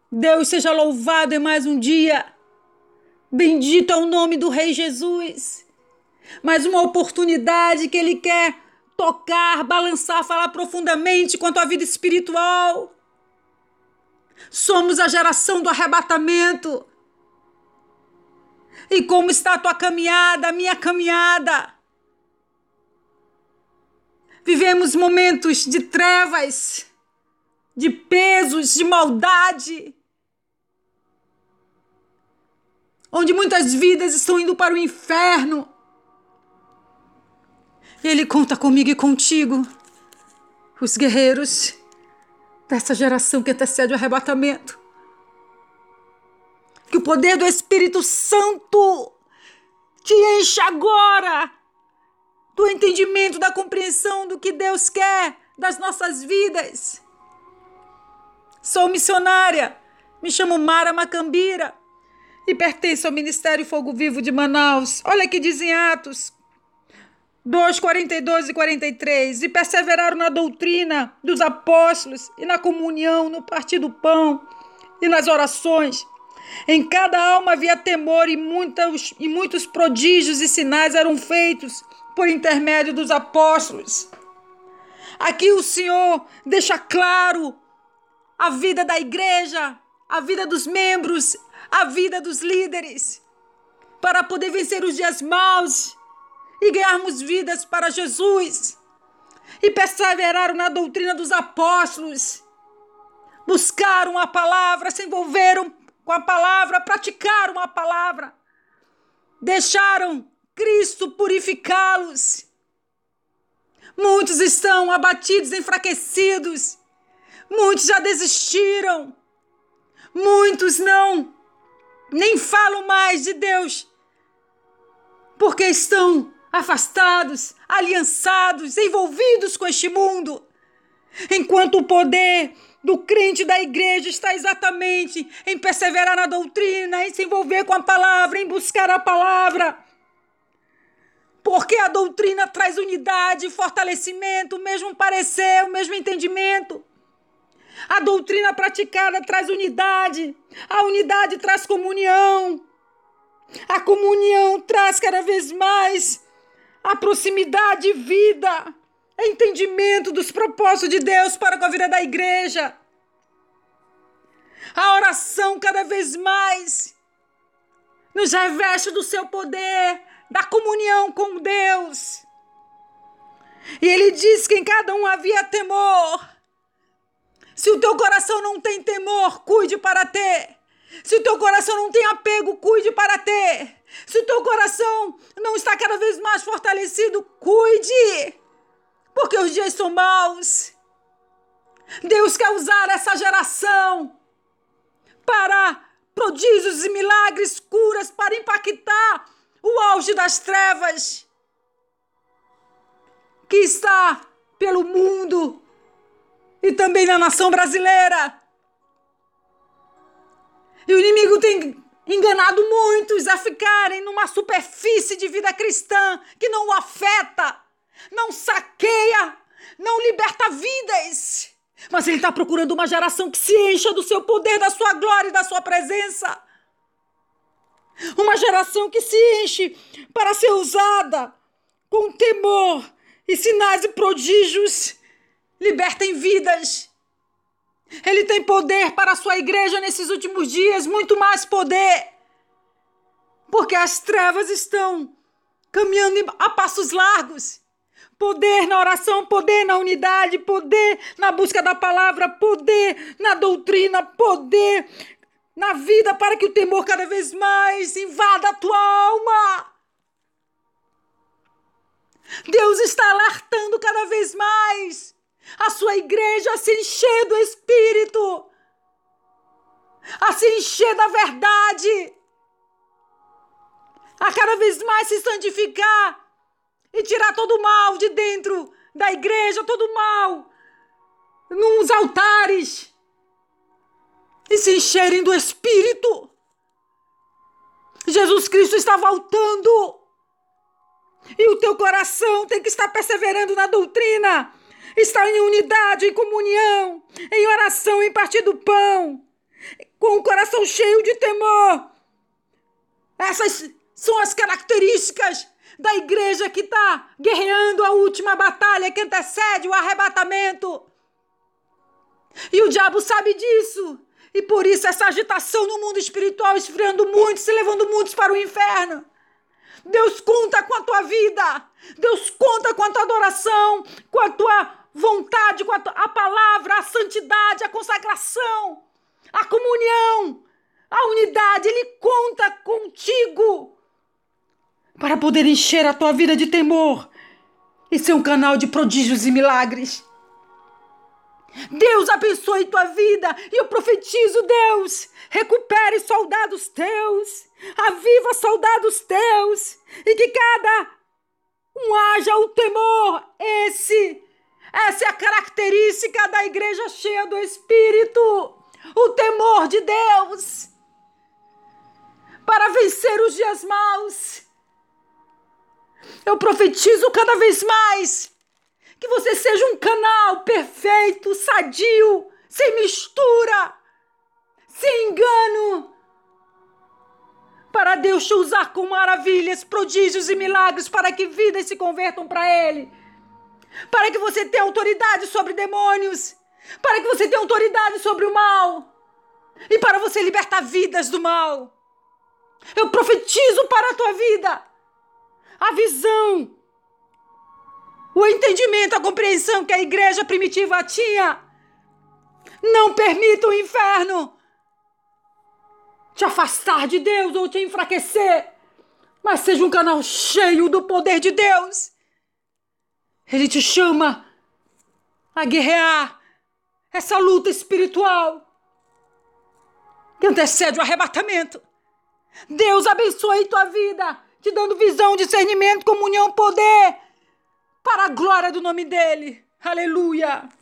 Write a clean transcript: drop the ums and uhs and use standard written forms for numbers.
Deus seja louvado em mais um dia. Bendito é o nome do Rei Jesus. Mais uma oportunidade que Ele quer tocar, balançar, falar profundamente quanto à vida espiritual. Somos a geração do arrebatamento. E como está a tua caminhada, a minha caminhada? Vivemos momentos de trevas, de pesos, de maldade, onde muitas vidas estão indo para o inferno. E Ele conta comigo e contigo, os guerreiros dessa geração que antecede o arrebatamento. Que o poder do Espírito Santo te enche agora do entendimento, da compreensão do que Deus quer das nossas vidas. Sou missionária, me chamo Mara Macambira e pertenço ao Ministério Fogo Vivo de Manaus. Olha que diz em Atos 2, 42 e 43. E perseveraram na doutrina dos apóstolos e na comunhão, no partir do pão e nas orações. Em cada alma havia temor e muitos prodígios e sinais eram feitos por intermédio dos apóstolos. Aqui o Senhor deixa claro a vida da igreja, a vida dos membros, a vida dos líderes, para poder vencer os dias maus e ganharmos vidas para Jesus. E perseveraram na doutrina dos apóstolos, buscaram a palavra, se envolveram com a palavra, praticaram a palavra, deixaram Cristo purificá-los. Muitos estão abatidos, enfraquecidos, muitos já desistiram, muitos nem falam mais de Deus, porque estão afastados, aliançados, envolvidos com este mundo, enquanto o poder do crente da igreja está exatamente em perseverar na doutrina, em se envolver com a palavra, em buscar a palavra. Porque a doutrina traz unidade, fortalecimento, o mesmo parecer, o mesmo entendimento. A doutrina praticada traz unidade, a unidade traz comunhão. A comunhão traz cada vez mais a proximidade e vida, entendimento dos propósitos de Deus para com a vida da igreja. A oração cada vez mais nos reveste do seu poder, da comunhão com Deus. E Ele diz que em cada um havia temor. Se o teu coração não tem temor, cuide para ter. Se o teu coração não tem apego, cuide para ter. Se o teu coração não está cada vez mais fortalecido, cuide. Porque os dias são maus. Deus quer usar essa geração para prodígios e milagres, curas, para impactar o auge das trevas que está pelo mundo e também na nação brasileira. E o inimigo tem enganado muitos a ficarem numa superfície de vida cristã que não o afeta, não saqueia, não liberta vidas. Mas ele está procurando uma geração que se encha do seu poder, da sua glória e da sua presença. Uma geração que se enche para ser usada com temor e sinais e prodígios libertem vidas. Ele tem poder para a sua igreja nesses últimos dias, muito mais poder. Porque as trevas estão caminhando a passos largos. Poder na oração, poder na unidade, poder na busca da palavra, poder na doutrina, poder na vida para que o temor cada vez mais invada a tua alma. Deus está alertando cada vez mais a sua igreja a se encher do Espírito, a se encher da verdade, a cada vez mais se santificar e tirar todo o mal de dentro da igreja, todo o mal nos altares e se encherem do Espírito. Jesus Cristo está voltando e o teu coração tem que estar perseverando na doutrina, estar em unidade, em comunhão, em oração, em partir do pão, com o coração cheio de temor. Essas são as características da igreja que está guerreando a última batalha que antecede o arrebatamento. E o diabo sabe disso. E por isso essa agitação no mundo espiritual, esfriando muitos, se levando muitos para o inferno. Deus conta com a tua vida. Deus conta com a tua adoração, com a tua vontade, com a palavra, a santidade, a consagração, a comunhão, a unidade. Ele conta contigo para poder encher a tua vida de temor e ser um canal de prodígios e milagres. Deus abençoe tua vida e eu profetizo, Deus, recupere soldados teus, aviva soldados teus e que cada um haja o temor. Essa é a característica da igreja cheia do Espírito, o temor de Deus para vencer os dias maus. Eu profetizo cada vez mais que você seja um canal perfeito, sadio, sem mistura, sem engano, para Deus te usar com maravilhas, prodígios e milagres, para que vidas se convertam para Ele, para que você tenha autoridade sobre demônios, para que você tenha autoridade sobre o mal e para você libertar vidas do mal. Eu profetizo para a tua vida a visão, o entendimento, a compreensão que a igreja primitiva tinha. Não permita o inferno te afastar de Deus ou te enfraquecer, mas seja um canal cheio do poder de Deus. Ele te chama a guerrear essa luta espiritual que antecede o arrebatamento. Deus abençoe tua vida, te dando visão, discernimento, comunhão, poder, para a glória do nome dEle. Aleluia!